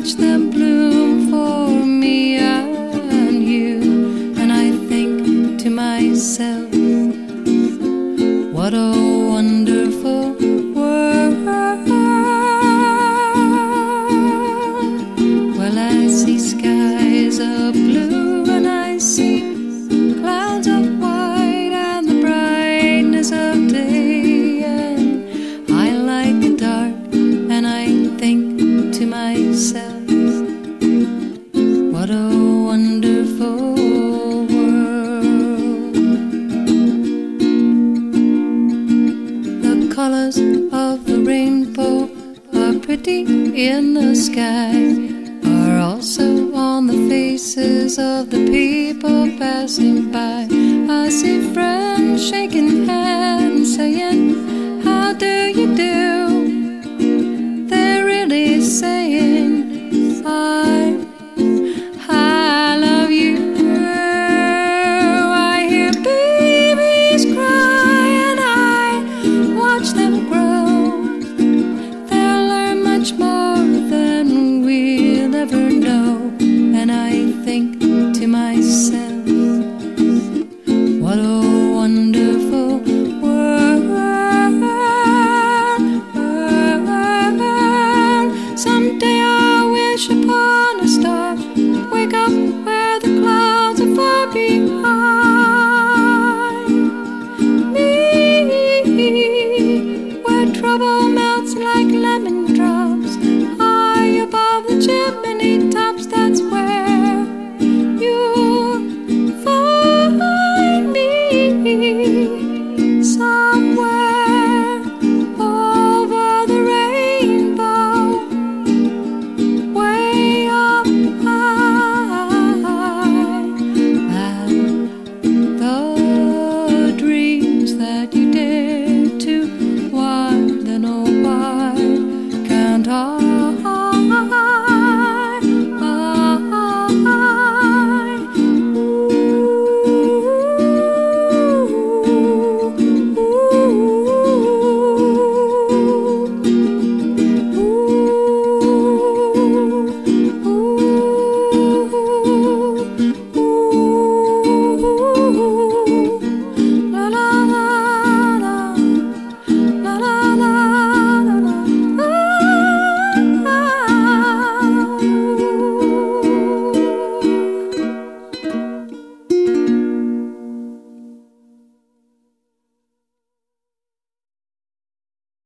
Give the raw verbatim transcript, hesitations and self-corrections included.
watch them bloom for me and you, and I think to myself, what a wonderful world. Well, I see skies of blue and I see clouds of white and the brightness of day, and I like the dark and I think to myself, what a wonderful world. The colors of the rainbow are pretty in the sky, are also on the faces of the people passing by. I see friends shaking hands, saying